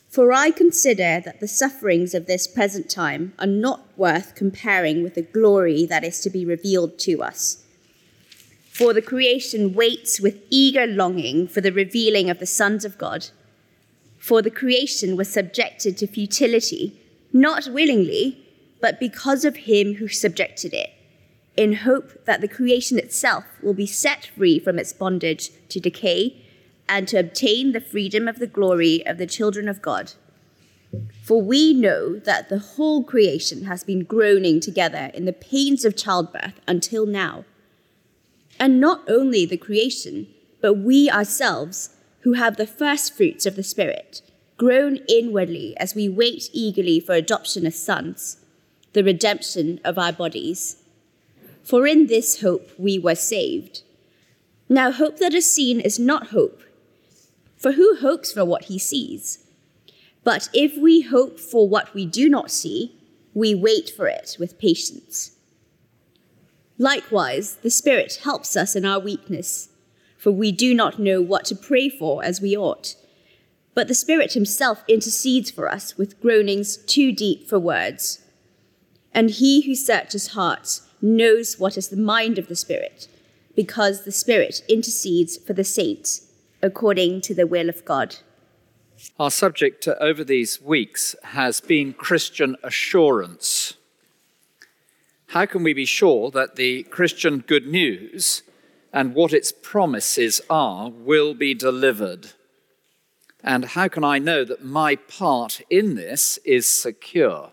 For I consider that the sufferings of this present time are not worth comparing with the glory that is to be revealed to us. For the creation waits with eager longing for the revealing of the sons of God. For the creation was subjected to futility, not willingly, but because of him who subjected it, in hope that the creation itself will be set free from its bondage to decay and to obtain the freedom of the glory of the children of God. For we know that the whole creation has been groaning together in the pains of childbirth until now. And not only the creation, but we ourselves, who have the first fruits of the Spirit, groan inwardly as we wait eagerly for adoption as sons, the redemption of our bodies. For in this hope we were saved. Now hope that is seen is not hope. For who hopes for what he sees? But if we hope for what we do not see, we wait for it with patience. Likewise, the Spirit helps us in our weakness, for we do not know what to pray for as we ought. But the Spirit himself intercedes for us with groanings too deep for words. And he who searches hearts knows what is the mind of the Spirit, because the Spirit intercedes for the saints according to the will of God. Our subject over these weeks has been Christian assurance. How can we be sure that the Christian good news and what its promises are will be delivered? And how can I know that my part in this is secure?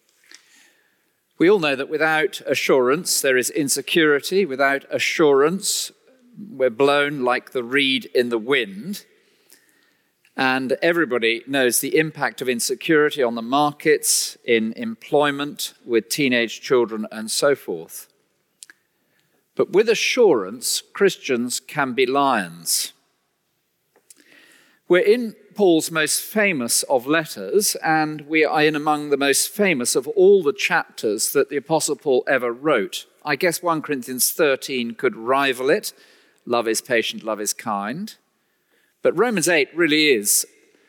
We all know that without assurance, there is insecurity. Without assurance, we're blown like the reed in the wind. And everybody knows the impact of insecurity on the markets, in employment, with teenage children, and so forth. But with assurance, Christians can be lions. We're in Paul's most famous of letters, and we are in among the most famous of all the chapters that the Apostle Paul ever wrote. I guess 1 Corinthians 13 could rival it. Love is patient, love is kind. But Romans 8 really is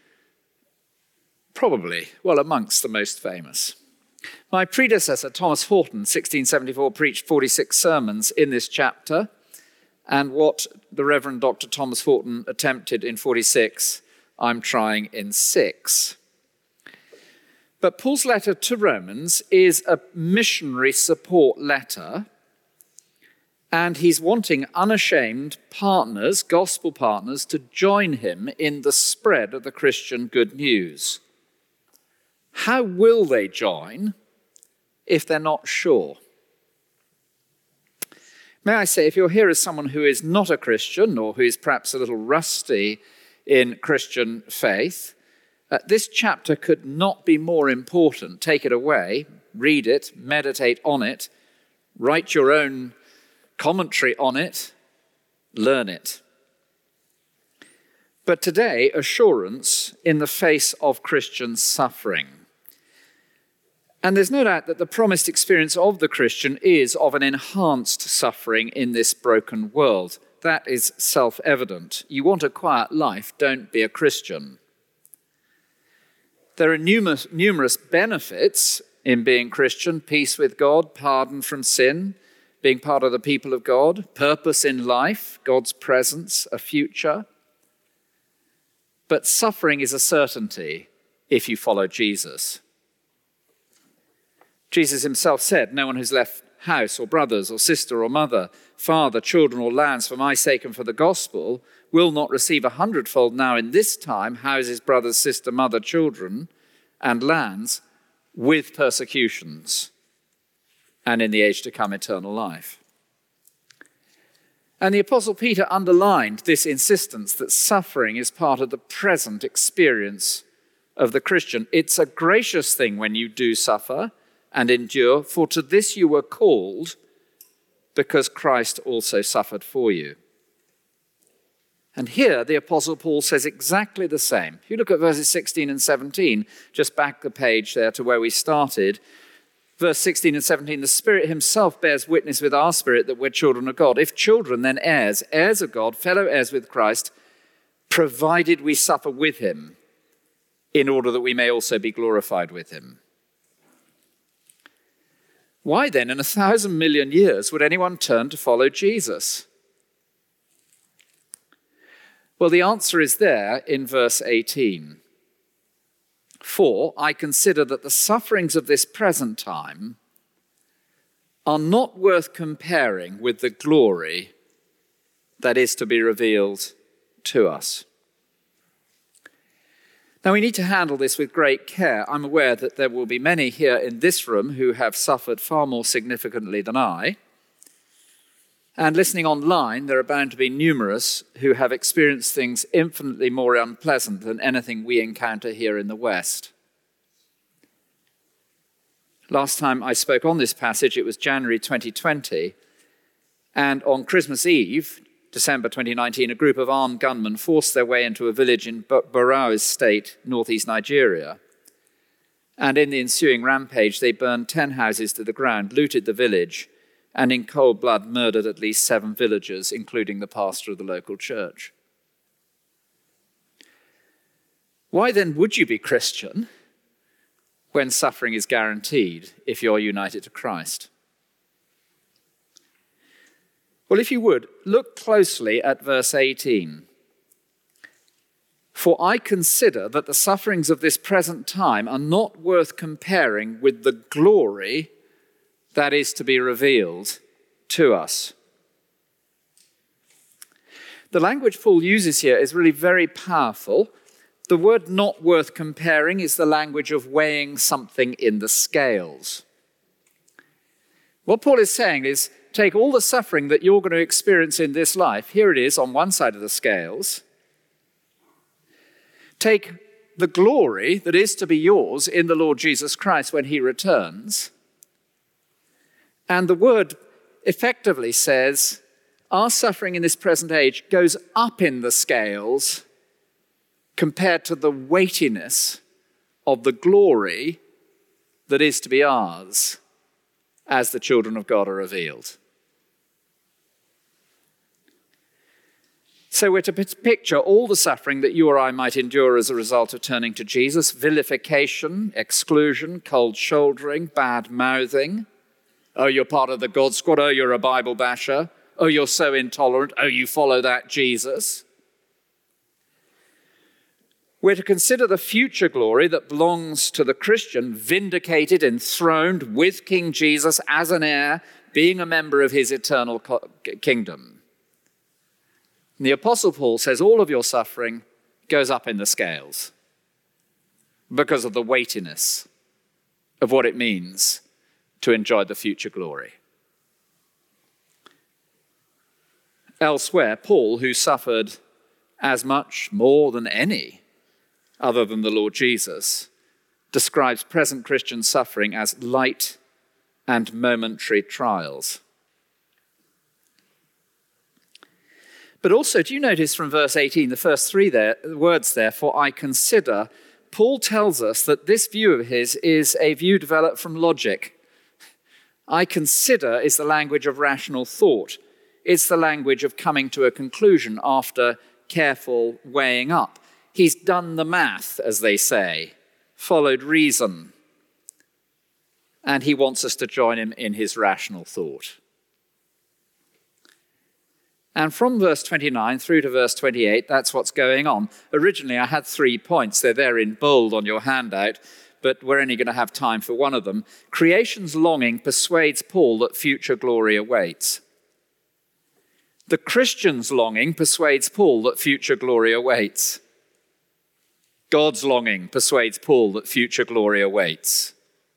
probably, amongst the most famous. My predecessor, Thomas Horton, 1674, preached 46 sermons in this chapter, and what the Reverend Dr. Thomas Horton attempted in 46, I'm trying in 6. But Paul's letter to Romans is a missionary support letter, and he's wanting unashamed partners, gospel partners, to join him in the spread of the Christian good news. How will they join if they're not sure? May I say, if you're here as someone who is not a Christian or who is perhaps a little rusty in Christian faith, this chapter could not be more important. Take it away, read it, meditate on it, write your own commentary on it, learn it. But today, assurance in the face of Christian suffering. And there's no doubt that the promised experience of the Christian is of an enhanced suffering in this broken world. That is self-evident. You want a quiet life, don't be a Christian. There are numerous benefits in being Christian: peace with God, pardon from sin, being part of the people of God, purpose in life, God's presence, a future. But suffering is a certainty if you follow Jesus. Jesus himself said, "No one who's left house or brothers or sister or mother, father, children or lands for my sake and for the gospel will not receive 100-fold now in this time, houses, brothers, sister, mother, children, and lands, with persecutions, and in the age to come eternal life." And the Apostle Peter underlined this insistence that suffering is part of the present experience of the Christian. It's a gracious thing when you do suffer and endure, for to this you were called, because Christ also suffered for you. And here the Apostle Paul says exactly the same. If you look at verses 16 and 17, just back the page there to where we started, verse 16 and 17, the Spirit himself bears witness with our spirit that we're children of God. If children, then heirs, heirs of God, fellow heirs with Christ, provided we suffer with him, in order that we may also be glorified with him. Why then, in 1,000 million years, would anyone turn to follow Jesus? Well, the answer is there in verse 18. For I consider that the sufferings of this present time are not worth comparing with the glory that is to be revealed to us. Now, we need to handle this with great care. I'm aware that there will be many here in this room who have suffered far more significantly than I. And listening online, there are bound to be numerous who have experienced things infinitely more unpleasant than anything we encounter here in the West. Last time I spoke on this passage, it was January 2020. And on Christmas Eve, December 2019, a group of armed gunmen forced their way into a village in Borno State, northeast Nigeria. And in the ensuing rampage, they burned 10 houses to the ground, looted the village, and in cold blood murdered at least 7 villagers, including the pastor of the local church. Why then would you be Christian when suffering is guaranteed if you're united to Christ? Well, if you would, look closely at verse 18. For I consider that the sufferings of this present time are not worth comparing with the glory that is to be revealed to us. The language Paul uses here is really very powerful. The word not worth comparing is the language of weighing something in the scales. What Paul is saying is, take all the suffering that you're going to experience in this life. Here it is on one side of the scales. Take the glory that is to be yours in the Lord Jesus Christ when he returns. And the word effectively says, our suffering in this present age goes up in the scales compared to the weightiness of the glory that is to be ours as the children of God are revealed. So we're to picture all the suffering that you or I might endure as a result of turning to Jesus: vilification, exclusion, cold shouldering, bad mouthing. Oh, you're part of the God Squad. Oh, you're a Bible basher. Oh, you're so intolerant. Oh, you follow that Jesus. We're to consider the future glory that belongs to the Christian, vindicated, enthroned with King Jesus as an heir, being a member of his eternal kingdom. And the Apostle Paul says all of your suffering goes up in the scales because of the weightiness of what it means to enjoy the future glory. Elsewhere, Paul, who suffered as much more than any other than the Lord Jesus, describes present Christian suffering as light and momentary trials. But also, do you notice from verse 18, the first three words there, for I consider, Paul tells us that this view of his is a view developed from logic. I consider is the language of rational thought. It's the language of coming to a conclusion after careful weighing up. He's done the math, as they say, followed reason, and he wants us to join him in his rational thought. And from verse 29 through to verse 28, that's what's going on. Originally, I had 3 points. They're there in bold on your handout, but we're only going to have time for one of them. Creation's longing persuades Paul that future glory awaits. The Christian's longing persuades Paul that future glory awaits. God's longing persuades Paul that future glory awaits.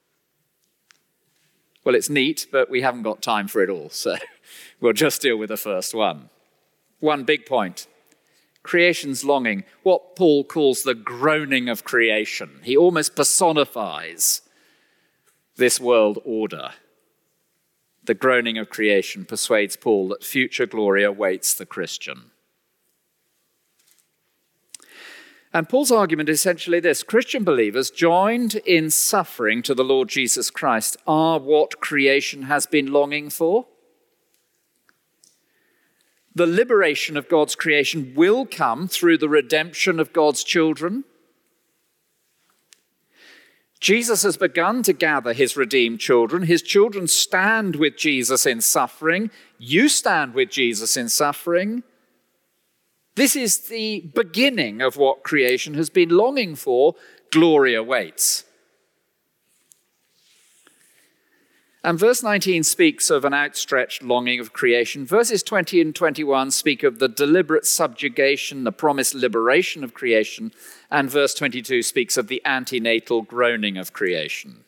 Well, it's neat, but we haven't got time for it all, so we'll just deal with the first one. One big point. Creation's longing, what Paul calls the groaning of creation. He almost personifies this world order. The groaning of creation persuades Paul that future glory awaits the Christian. And Paul's argument is essentially this: Christian believers joined in suffering to the Lord Jesus Christ are what creation has been longing for. The liberation of God's creation will come through the redemption of God's children. Jesus has begun to gather his redeemed children. His children stand with Jesus in suffering. You stand with Jesus in suffering. This is the beginning of what creation has been longing for. Glory awaits. And verse 19 speaks of an outstretched longing of creation. Verses 20 and 21 speak of the deliberate subjugation, the promised liberation of creation. And verse 22 speaks of the antenatal groaning of creation.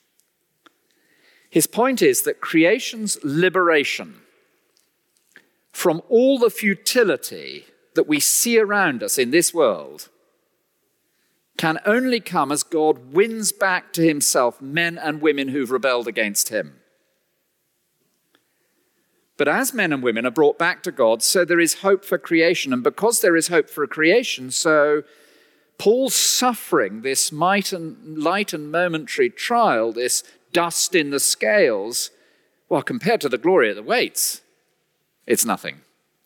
His point is that creation's liberation from all the futility that we see around us in this world can only come as God wins back to himself men and women who've rebelled against him. But as men and women are brought back to God, so there is hope for creation. And because there is hope for creation, so Paul's suffering, this light and momentary trial, this dust in the scales, well, compared to the glory that awaits, it's nothing.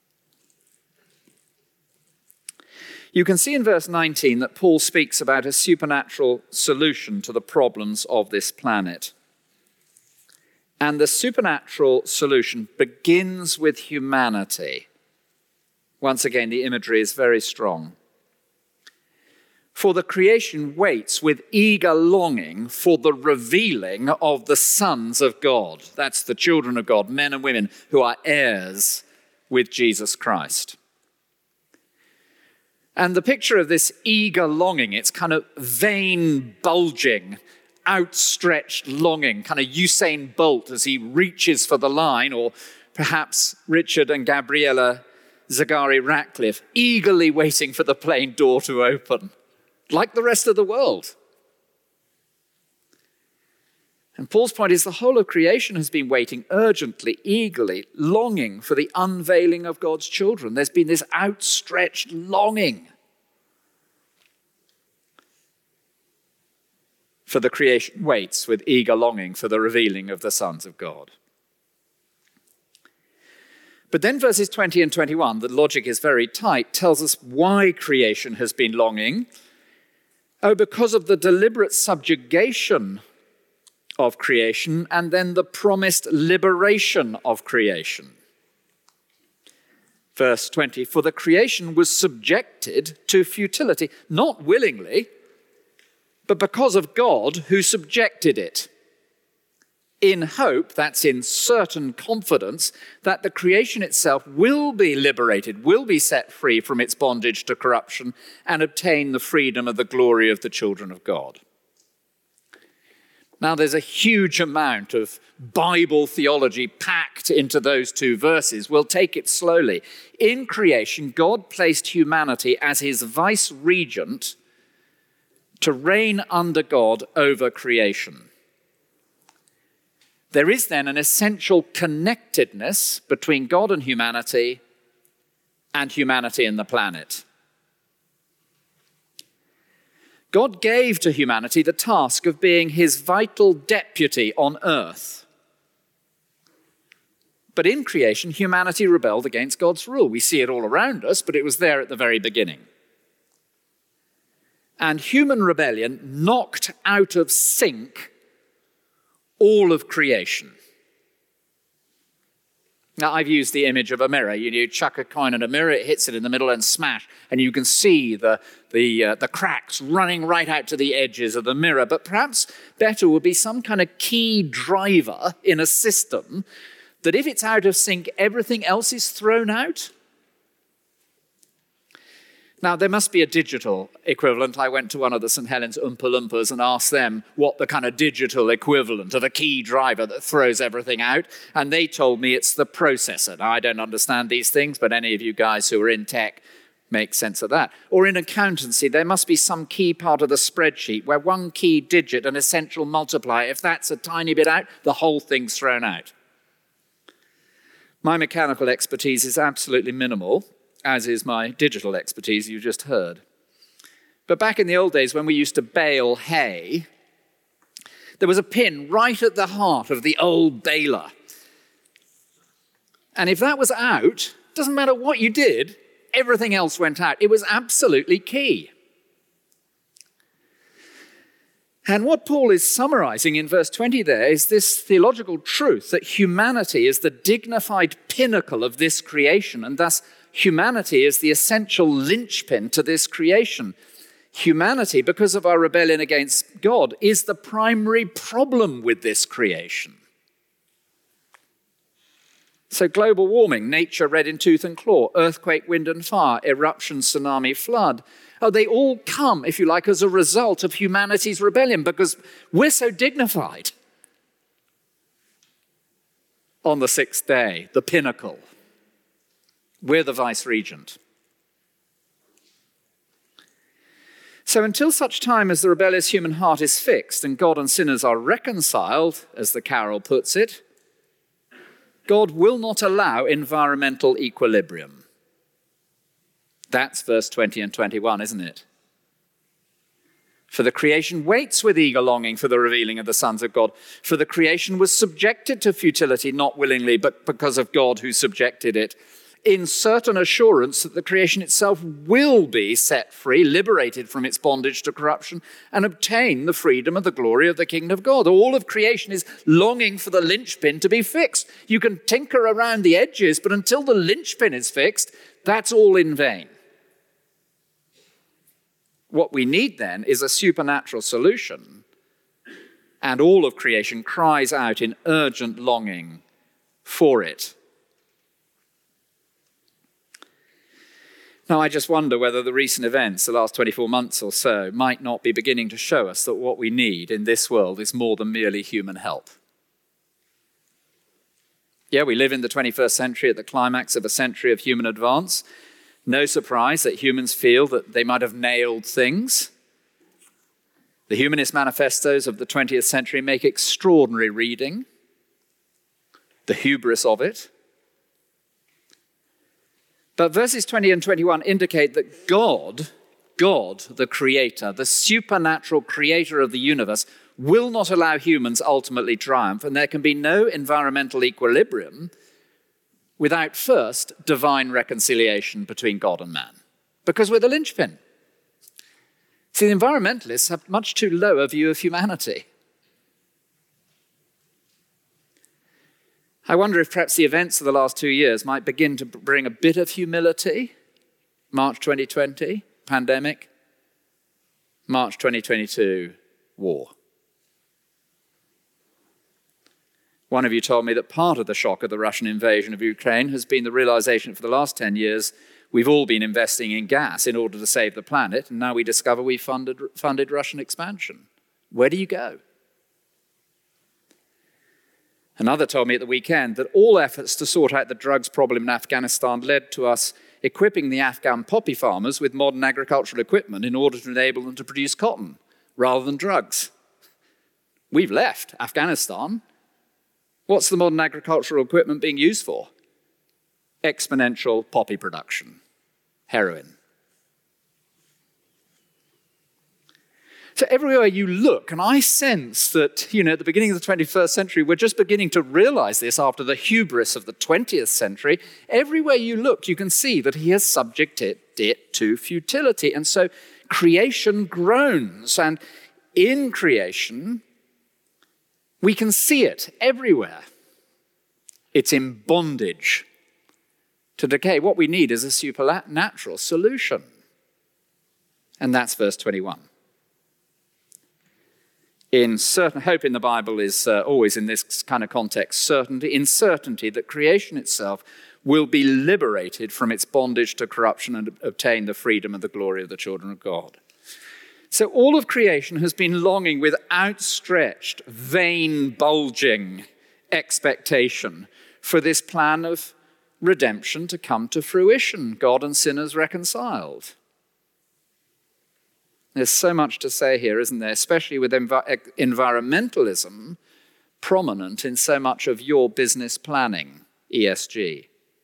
You can see in verse 19 that Paul speaks about a supernatural solution to the problems of this planet. And the supernatural solution begins with humanity. Once again, the imagery is very strong. For the creation waits with eager longing for the revealing of the sons of God. That's the children of God, men and women who are heirs with Jesus Christ. And the picture of this eager longing, it's kind of vein bulging, outstretched longing, kind of Usain Bolt as he reaches for the line, or perhaps Richard and Gabriella Zaghari-Ratcliffe, eagerly waiting for the plane door to open, like the rest of the world. And Paul's point is the whole of creation has been waiting urgently, eagerly, longing for the unveiling of God's children. There's been this outstretched longing for the creation waits with eager longing for the revealing of the sons of God. But then verses 20 and 21, the logic is very tight, tells us why creation has been longing. Oh, because of the deliberate subjugation of creation, and then the promised liberation of creation. Verse 20, for the creation was subjected to futility, not willingly, but because of God who subjected it. In hope, that's in certain confidence, that the creation itself will be liberated, will be set free from its bondage to corruption, and obtain the freedom of the glory of the children of God. Now, there's a huge amount of Bible theology packed into those two verses. We'll take it slowly. In creation, God placed humanity as his vice-regent to reign under God over creation. There is then an essential connectedness between God and humanity and the planet. God gave to humanity the task of being his vital deputy on earth. But in creation, humanity rebelled against God's rule. We see it all around us, but it was there at the very beginning. And human rebellion knocked out of sync all of creation. Now, I've used the image of a mirror. You chuck a coin in a mirror, it hits it in the middle and smash, and you can see the cracks running right out to the edges of the mirror. But perhaps better would be some kind of key driver in a system that if it's out of sync, everything else is thrown out. Now, there must be a digital equivalent. I went to one of the St. Helens Oompa Loompas and asked them what the kind of digital equivalent of a key driver that throws everything out. And they told me it's the processor. Now, I don't understand these things, but any of you guys who are in tech make sense of that. Or in accountancy, there must be some key part of the spreadsheet where one key digit, an essential multiplier, if that's a tiny bit out, the whole thing's thrown out. My mechanical expertise is absolutely minimal, as is my digital expertise you just heard. But back in the old days when we used to bale hay, there was a pin right at the heart of the old baler. And if that was out, doesn't matter what you did, everything else went out. It was absolutely key. And what Paul is summarizing in verse 20 there is this theological truth that humanity is the dignified pinnacle of this creation, and thus humanity is the essential linchpin to this creation. Humanity, because of our rebellion against God, is the primary problem with this creation. So global warming, nature red in tooth and claw, earthquake, wind and fire, eruption, tsunami, flood, they all come, if you like, as a result of humanity's rebellion because we're so dignified. On the sixth day, the pinnacle, we're the vice-regent. So until such time as the rebellious human heart is fixed and God and sinners are reconciled, as the carol puts it, God will not allow environmental equilibrium. That's verse 20 and 21, isn't it? For the creation waits with eager longing for the revealing of the sons of God. For the creation was subjected to futility, not willingly, but because of God who subjected it, in certain assurance that the creation itself will be set free, liberated from its bondage to corruption, and obtain the freedom and the glory of the kingdom of God. All of creation is longing for the linchpin to be fixed. You can tinker around the edges, but until the linchpin is fixed, that's all in vain. What we need then is a supernatural solution, and all of creation cries out in urgent longing for it. Now, I just wonder whether the recent events, the last 24 months or so, might not be beginning to show us that what we need in this world is more than merely human help. Yeah, we live in the 21st century at the climax of a century of human advance. No surprise that humans feel that they might have nailed things. The humanist manifestos of the 20th century make extraordinary reading. The hubris of it. But verses 20 and 21 indicate that God, the creator, the supernatural creator of the universe, will not allow humans ultimately triumph, and there can be no environmental equilibrium without first divine reconciliation between God and man, because we're the linchpin. See, the environmentalists have much too low a view of humanity. I wonder if perhaps the events of the last 2 years might begin to bring a bit of humility. March 2020, pandemic. March 2022, war. One of you told me that part of the shock of the Russian invasion of Ukraine has been the realization that for the last 10 years, we've all been investing in gas in order to save the planet, and now we discover we funded Russian expansion. Where do you go? Another told me at the weekend that all efforts to sort out the drugs problem in Afghanistan led to us equipping the Afghan poppy farmers with modern agricultural equipment in order to enable them to produce cotton rather than drugs. We've left Afghanistan. What's the modern agricultural equipment being used for? Exponential poppy production, heroin. So everywhere you look, and I sense that, at the beginning of the 21st century, we're just beginning to realize this after the hubris of the 20th century. Everywhere you look, you can see that he has subjected it to futility. And so creation groans, and in creation, we can see it everywhere. It's in bondage to decay. What we need is a supernatural solution. And that's verse 21. In certain hope in the Bible is always in this kind of context, certainty, in certainty that creation itself will be liberated from its bondage to corruption and obtain the freedom and the glory of the children of God. So all of creation has been longing with outstretched, vain, bulging expectation for this plan of redemption to come to fruition, God and sinners reconciled. There's so much to say here, isn't there? Especially with environmentalism prominent in so much of your business planning, ESG.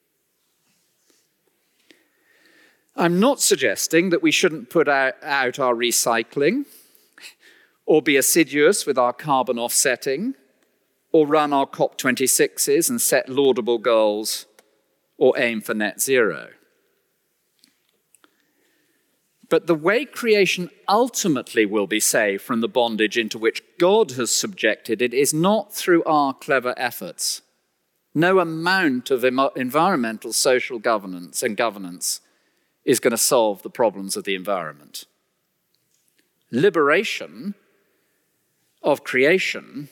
I'm not suggesting that we shouldn't put out our recycling or be assiduous with our carbon offsetting or run our COP26s and set laudable goals or aim for net zero. But the way creation ultimately will be saved from the bondage into which God has subjected it is not through our clever efforts. No amount of environmental, social governance is going to solve the problems of the environment. Liberation of creation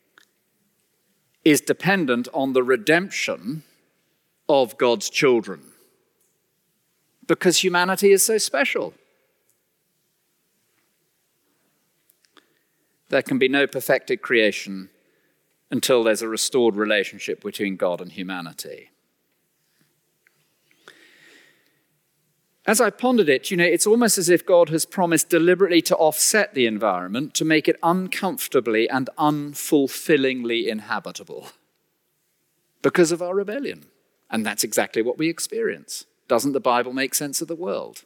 is dependent on the redemption of God's children, because humanity is so special. There can be no perfected creation until there's a restored relationship between God and humanity. As I pondered it, it's almost as if God has promised deliberately to offset the environment, to make it uncomfortably and unfulfillingly inhabitable because of our rebellion. And that's exactly what we experience. Doesn't the Bible make sense of the world?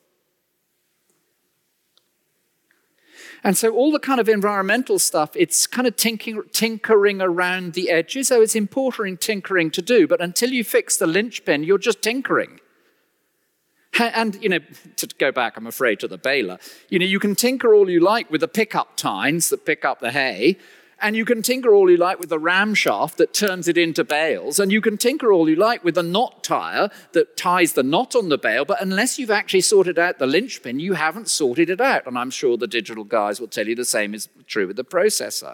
And so all the kind of environmental stuff, it's kind of tinkering around the edges. So it's important tinkering to do, but until you fix the linchpin, you're just tinkering. And, to go back, I'm afraid, to the baler, you can tinker all you like with the pickup tines that pick up the hay, and you can tinker all you like with the ram shaft that turns it into bales, and you can tinker all you like with the knot tire that ties the knot on the bale, but unless you've actually sorted out the linchpin, you haven't sorted it out. And I'm sure the digital guys will tell you the same is true with the processor.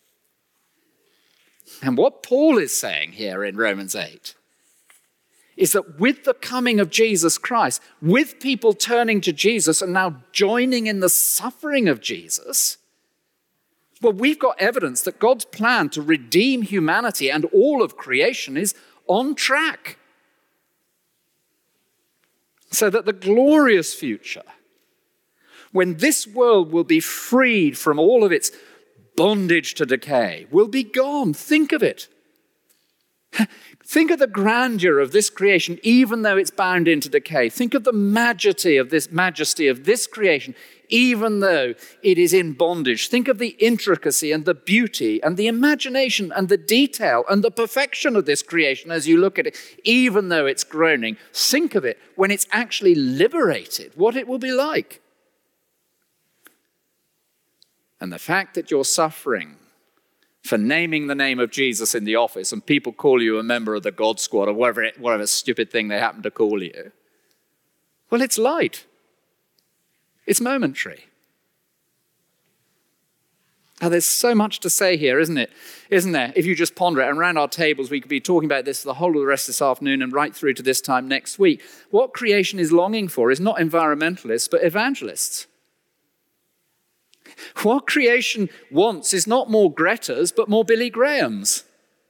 And what Paul is saying here in Romans 8 is that with the coming of Jesus Christ, with people turning to Jesus and now joining in the suffering of Jesus, well, we've got evidence that God's plan to redeem humanity and all of creation is on track. So that the glorious future, when this world will be freed from all of its bondage to decay, will be gone. Think of it. Think of the grandeur of this creation, even though it's bound into decay. Think of the majesty of this creation, even though it is in bondage. Think of the intricacy and the beauty and the imagination and the detail and the perfection of this creation as you look at it, even though it's groaning. Think of it when it's actually liberated, what it will be like. And the fact that you're suffering for naming the name of Jesus in the office and people call you a member of the God Squad or whatever stupid thing they happen to call you, well, it's light. It's momentary. Now, there's so much to say here, isn't there? If you just ponder it, and around our tables, we could be talking about this the whole of the rest of this afternoon and right through to this time next week. What creation is longing for is not environmentalists, but evangelists. What creation wants is not more Gretas, but more Billy Grahams.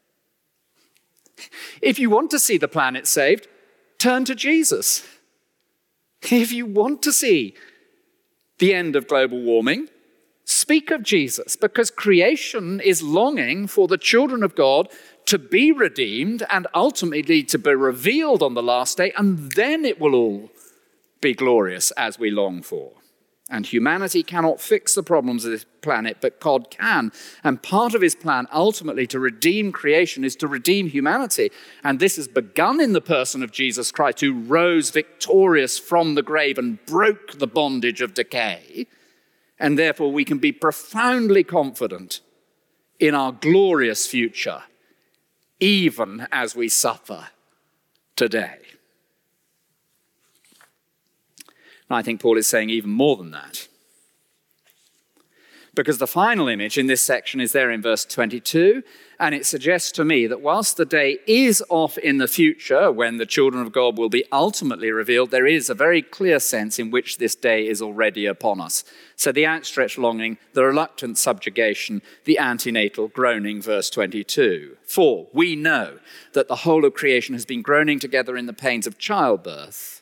If you want to see the planet saved, turn to Jesus. If you want to see the end of global warming, speak of Jesus, because creation is longing for the children of God to be redeemed and ultimately to be revealed on the last day, and then it will all be glorious as we long for. And humanity cannot fix the problems of this planet, but God can. And part of his plan ultimately to redeem creation is to redeem humanity. And this has begun in the person of Jesus Christ, who rose victorious from the grave and broke the bondage of decay. And therefore we can be profoundly confident in our glorious future, even as we suffer today. I think Paul is saying even more than that. Because the final image in this section is there in verse 22, and it suggests to me that whilst the day is off in the future, when the children of God will be ultimately revealed, there is a very clear sense in which this day is already upon us. So the outstretched longing, the reluctant subjugation, the antenatal groaning, verse 22. For we know that the whole of creation has been groaning together in the pains of childbirth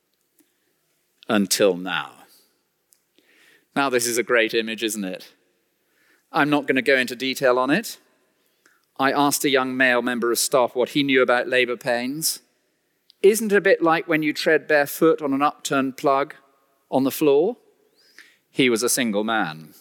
until now. Now, this is a great image, isn't it? I'm not going to go into detail on it. I asked a young male member of staff what he knew about labor pains. Isn't it a bit like when you tread barefoot on an upturned plug on the floor? He was a single man,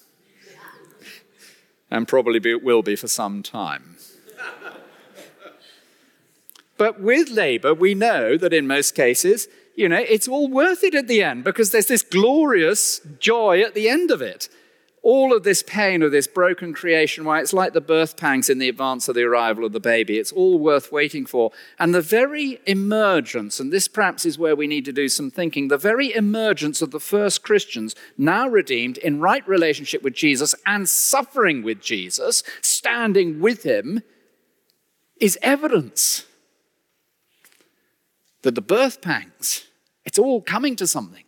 and probably will be for some time. But with labor, we know that in most cases, it's all worth it at the end because there's this glorious joy at the end of it. All of this pain of this broken creation, why it's like the birth pangs in the advance of the arrival of the baby. It's all worth waiting for. And the very emergence, and this perhaps is where we need to do some thinking, the very emergence of the first Christians, now redeemed in right relationship with Jesus and suffering with Jesus, standing with him, is evidence that the birth pangs, it's all coming to something.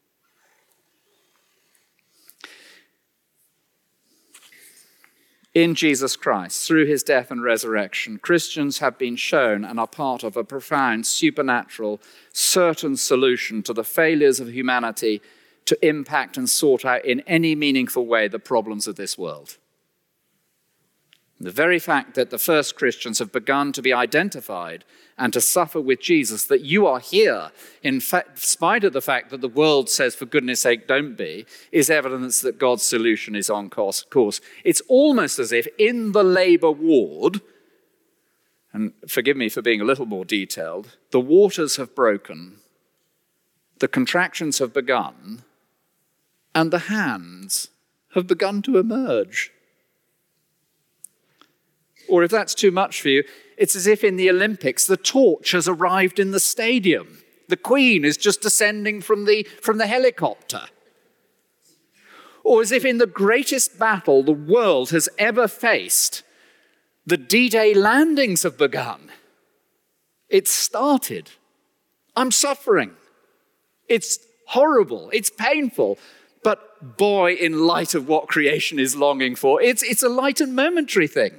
In Jesus Christ, through his death and resurrection, Christians have been shown and are part of a profound, supernatural, certain solution to the failures of humanity to impact and sort out in any meaningful way the problems of this world. The very fact that the first Christians have begun to be identified and to suffer with Jesus, that you are here, in spite of the fact that the world says, for goodness sake, don't be, is evidence that God's solution is on course. It's almost as if in the labor ward, and forgive me for being a little more detailed, the waters have broken, the contractions have begun, and the hands have begun to emerge. Or if that's too much for you, it's as if in the Olympics, the torch has arrived in the stadium. The Queen is just descending from the helicopter. Or as if in the greatest battle the world has ever faced, the D-Day landings have begun. It's started. I'm suffering. It's horrible. It's painful. But boy, in light of what creation is longing for, it's a light and momentary thing.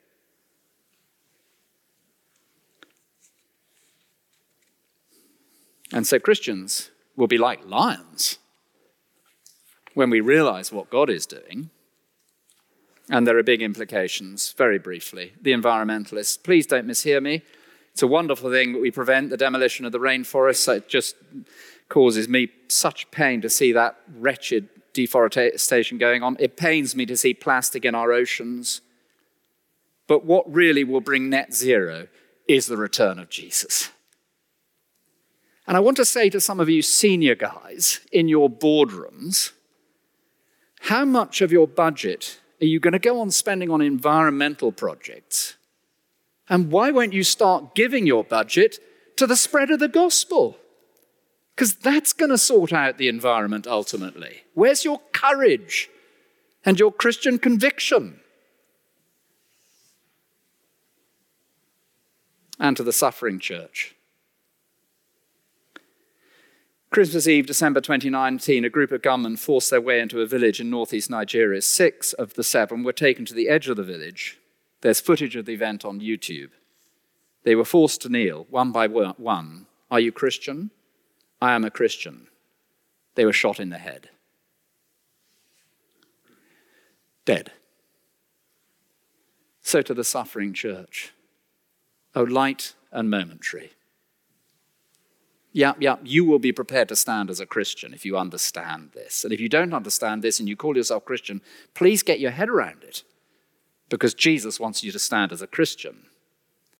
And so Christians will be like lions when we realize what God is doing. And there are big implications, very briefly. The environmentalists, please don't mishear me. It's a wonderful thing that we prevent the demolition of the rainforests. It just causes me such pain to see that wretched deforestation going on. It pains me to see plastic in our oceans. But what really will bring net zero is the return of Jesus. And I want to say to some of you senior guys in your boardrooms, how much of your budget are you going to go on spending on environmental projects? And why won't you start giving your budget to the spread of the gospel? Because that's going to sort out the environment ultimately. Where's your courage and your Christian conviction? And to the suffering church. Christmas Eve, December 2019, a group of gunmen forced their way into a village in northeast Nigeria. 6 of the 7 were taken to the edge of the village. There's footage of the event on YouTube. They were forced to kneel, one by one. Are you Christian? I am a Christian. They were shot in the head. Dead. So to the suffering church. Oh, light and momentary. Yeah, you will be prepared to stand as a Christian if you understand this. And if you don't understand this and you call yourself Christian, please get your head around it. Because Jesus wants you to stand as a Christian.